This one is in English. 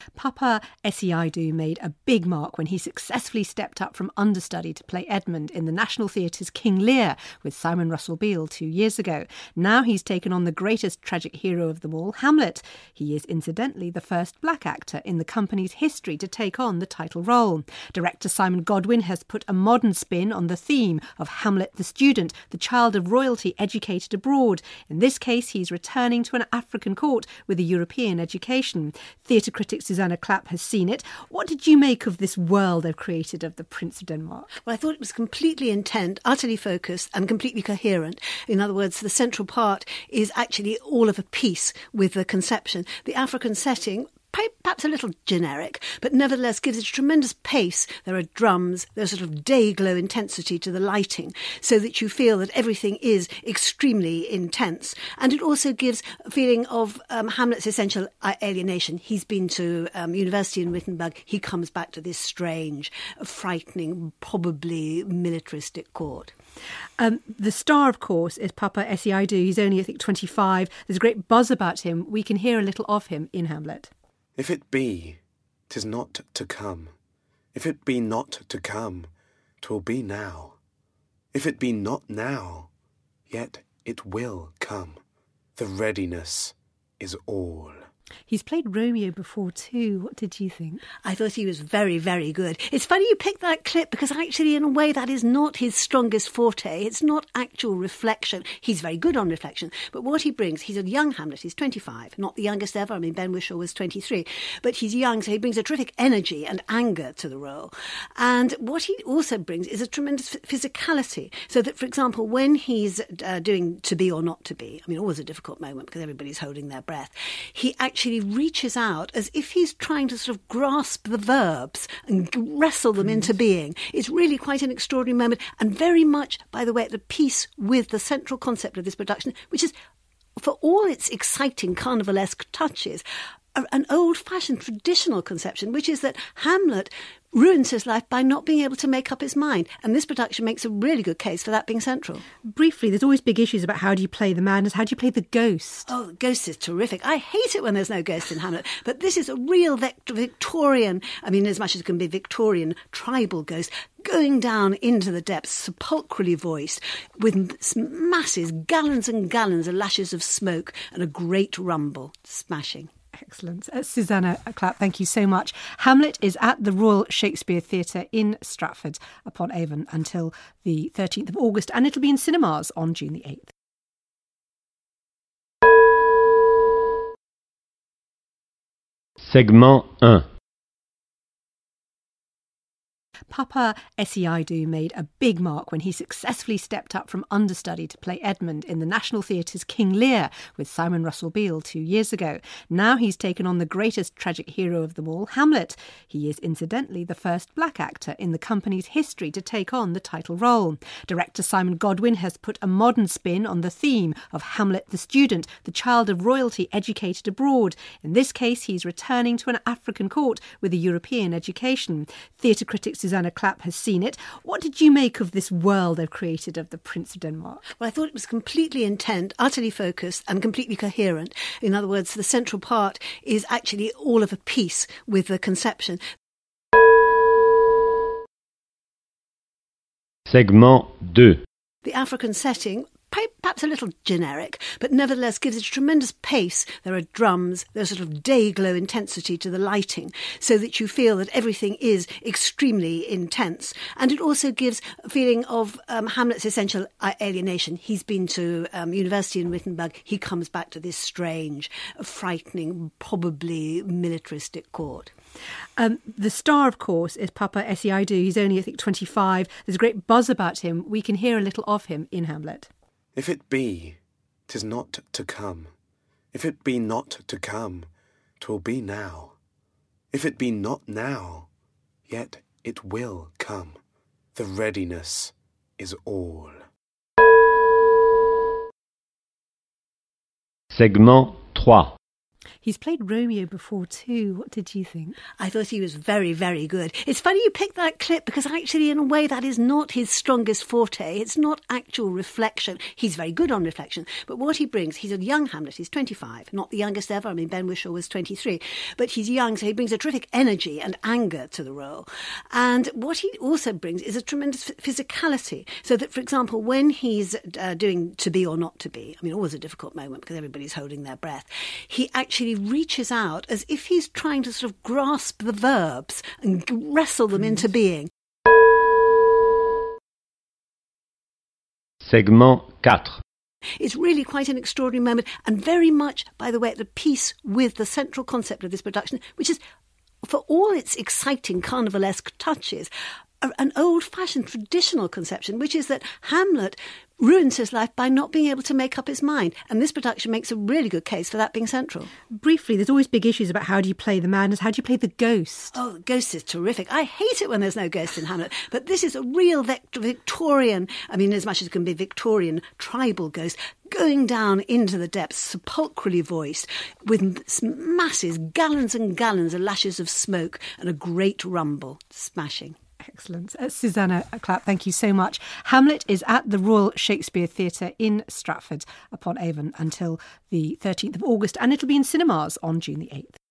Papa Essiaidu made a big mark when he successfully stepped up from understudy to play Edmund in the National Theatre's King Lear with Simon Russell Beale 2 years ago. Now he's taken on the greatest tragic hero of them all, Hamlet. He is incidentally the first black actor in the company's history to take on the title role. Director Simon Godwin has put a modern spin on the theme of Hamlet the student, the child of royalty educated abroad. In this case, he's returning to an African court with a European education. Theatre critic Susanna Clapp has seen it. What did you make of this world they've created of the Prince of Denmark? Well, I thought it was completely intent, utterly focused and completely coherent. In other words, the central part is actually all of a piece with the conception. The African setting, perhaps a little generic, but nevertheless gives it a tremendous pace. There are drums, there's sort of day-glow intensity to the lighting, so that you feel that everything is extremely intense. And it also gives a feeling of Hamlet's essential alienation. He's been to university in Wittenberg. He comes back to this strange, frightening, probably militaristic court. The star, of course, is Papa Essiaidu. He's only, I think, 25. There's a great buzz about him. We can hear a little of him in Hamlet. If it be, 'tis not to come. If it be not to come, 'twill be now. If it be not now, yet it will come. The readiness is all. He's played Romeo before too. What did you think? I thought he was very, very good. It's funny you picked that clip because actually, in a way, that is not his strongest forte. It's not actual reflection. He's very good on reflection. But what he brings, he's a young Hamlet. He's 25, not the youngest ever. I mean, Ben Whishaw was 23. But he's young, so he brings a terrific energy and anger to the role. And what he also brings is a tremendous physicality. So that, for example, when he's doing To Be or Not to Be, I mean, always a difficult moment because everybody's holding their breath, he actually reaches out as if he's trying to sort of grasp the verbs and wrestle them into being. It's really quite an extraordinary moment and very much, by the way, at the piece with the central concept of this production, which is, for all its exciting carnivalesque touches, an old-fashioned traditional conception, which is that Hamlet ruins his life by not being able to make up his mind. And this production makes a really good case for that being central. Briefly, there's always big issues about how do you play the madness, how do you play the ghost? Oh, the ghost is terrific. I hate it when there's no ghost in Hamlet. But this is a real Victorian, I mean, as much as it can be Victorian, tribal ghost, going down into the depths, sepulchrally voiced, with masses, gallons and gallons of lashes of smoke and a great rumble. Smashing. Excellent. Susanna Clapp, thank you so much. Hamlet is at the Royal Shakespeare Theatre in Stratford upon Avon until the 13th of August, and it'll be in cinemas on June the 8th. Segment 1. Papa Essiaidu made a big mark when he successfully stepped up from understudy to play Edmund in the National Theatre's King Lear with Simon Russell Beale 2 years ago. Now he's taken on the greatest tragic hero of them all, Hamlet. He is incidentally the first black actor in the company's history to take on the title role. Director Simon Godwin has put a modern spin on the theme of Hamlet the student, the child of royalty educated abroad. In this case, he's returning to an African court with a European education. Theatre critic Susanna Clapp has seen it. What did you make of this world they've created of the Prince of Denmark? Well, I thought it was completely intent, utterly focused and completely coherent. In other words, the central part is actually all of a piece with the conception. Segment 2. The African setting, perhaps a little generic, but nevertheless gives it a tremendous pace. There are drums, there's sort of day-glow intensity to the lighting, so that you feel that everything is extremely intense. And it also gives a feeling of Hamlet's essential alienation. He's been to university in Wittenberg. He comes back to this strange, frightening, probably militaristic court. The star, of course, is Papa Essiaidu. He's only, I think, 25. There's a great buzz about him. We can hear a little of him in Hamlet. If it be, 'tis not to come. If it be not to come, 'twill be now. If it be not now, yet it will come. The readiness is all. Segment 3. He's played Romeo before too. What did you think? I thought he was very, very good. It's funny you picked that clip because actually, in a way, that is not his strongest forte. It's not actual reflection. He's very good on reflection. But what he brings, he's a young Hamlet. He's 25, not the youngest ever. I mean, Ben Whishaw was 23. But he's young, so he brings a terrific energy and anger to the role. And what he also brings is a tremendous physicality. So that, for example, when he's doing To Be or Not to Be, I mean, always a difficult moment because everybody's holding their breath, he actually reaches out as if he's trying to sort of grasp the verbs and wrestle them into being. Segment 4. It's really quite an extraordinary moment and very much, by the way, at the piece with the central concept of this production, which is, for all its exciting carnivalesque touches, an old-fashioned traditional conception, which is that Hamlet ruins his life by not being able to make up his mind. And this production makes a really good case for that being central. Briefly, there's always big issues about how do you play the madness, how do you play the ghost? Oh, the ghost is terrific. I hate it when there's no ghost in Hamlet, but this is a real Victorian, I mean, as much as it can be Victorian, tribal ghost, going down into the depths, sepulchrally voiced, with masses, gallons and gallons of lashes of smoke and a great rumble. Smashing. Excellent. Susanna Clapp, thank you so much. Hamlet is at the Royal Shakespeare Theatre in Stratford upon Avon until the 13th of August, and it'll be in cinemas on June the 8th.